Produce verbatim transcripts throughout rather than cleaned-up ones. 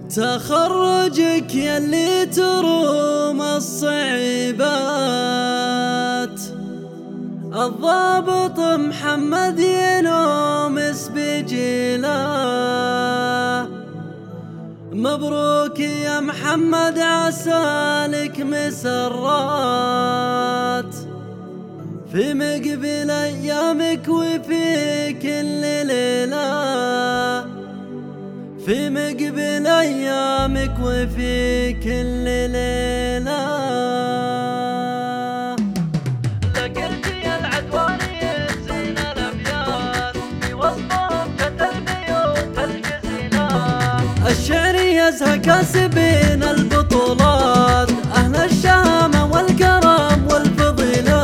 تخرجك يلي تروم الصعيبات، الضابط محمد ينومس بجيله. مبروك يا محمد عسالك مسرات، في مقبل ايامك وفي كل ليله، في مقبل ايامك وفي كل ليله. لقيتي العدواني الزين الابيات، في وسطهم كتل بيوت الجزيله. الشعر يزهى كاسبين البطولات، اهل الشهامه والكرم والفضيله.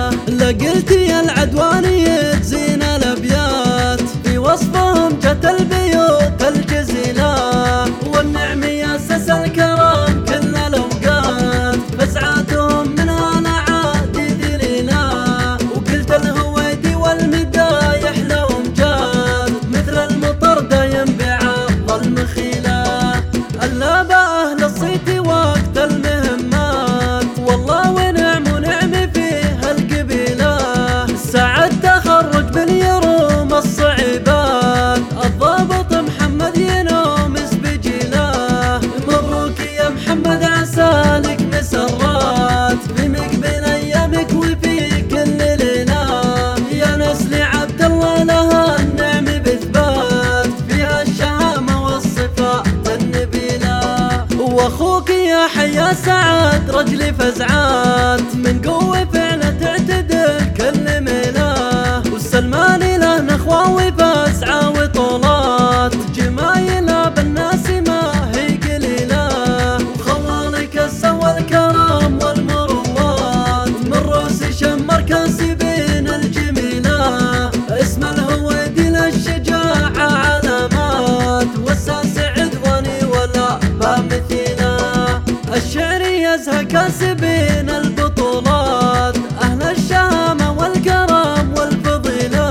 لقيتي العدواني زين الابيات، في وصفهم كتل بيوت الجزيله. والنعم ياسس الكرم كل الاوقات، فسعاتهم من انا عادي ذليله. وقلت الهويدي والمدايح لهم جاد، مثل المطر دايم بعرض المخيله. اللابا اهل الصيت وقت المهمات، والله ونعم ونعم فيه القبيله. سعد تخرج باليروم الصعيبات، الضابط محمد ينومس بجيله. مبروك يا محمد عسالك مسرات، في مقبل ايامك وفي كل ليله. يا نسل عبد الله لها النعم باثبات، فيها الشهامه والصفات النبيله. واخوك يا حيا سعد رجل فزعات، من قوه فعله تعتدل كل ميله. والسلمان له نخوه وفسعه وطولات، جمايله بالناس ما هي قليله. وخوالك السوى الكرم والمروات، من روس شمر كاسبين الجميله. اسم الهويدي للشجاعه علامات، والساس عدواني ولا بامثيله. الشعر يزهى كاسبين البطولات، اهل الشهامه والكرم والفضيله.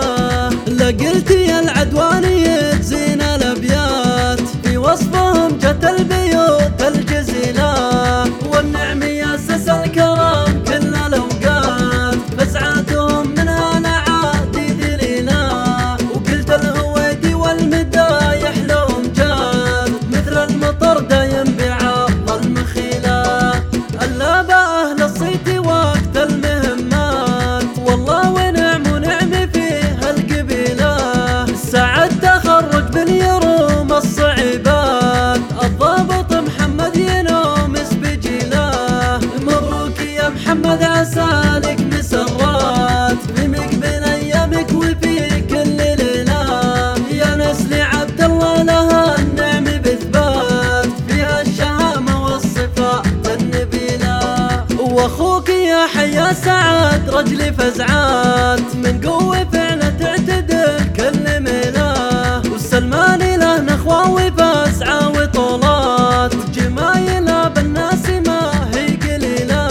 لقيتي العدواني زين الابيات، في وصفهم كتل بيوت الجزيله. والنعم ياسس الكرم كل الاوقات، فسعاتهم من انا عادي ذليله. وقلت الهويدي والمدايح لهم جاد، مثل المطر دايم بعرض المخيله. اللابا اهل الصيت وقت المهمات، والله ونعم ونعم فيه القبيله. سعد تخرج باليروم الصعيبات، الضابط محمد ينومس بجيله. مبروك يا محمد عسالك مسرات، في مقبل ايامك وفي كل ليله. يا نسل عبد الله لها النعم باثبات، فيها الشهامه والصفات النبيله. واخوك يا حيا سعد رجل فزعات، من قوه فعله تعتدل كل ميله. والسلمان له نخوه وفسعه وطولات، جمايله بالناس ما هي قليله.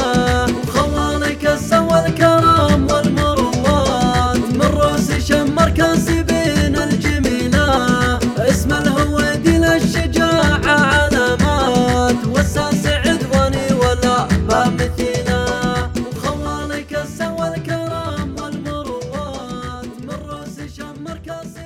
وخوالك السوى الكرم والمروات، من روس شمر كاسبين الجميله. اسم الهويدي للشجاعه علامات، والساس عدواني ولا بامثيله. وخوالك السوى الكرم والمروات، من روس شمر كاسبين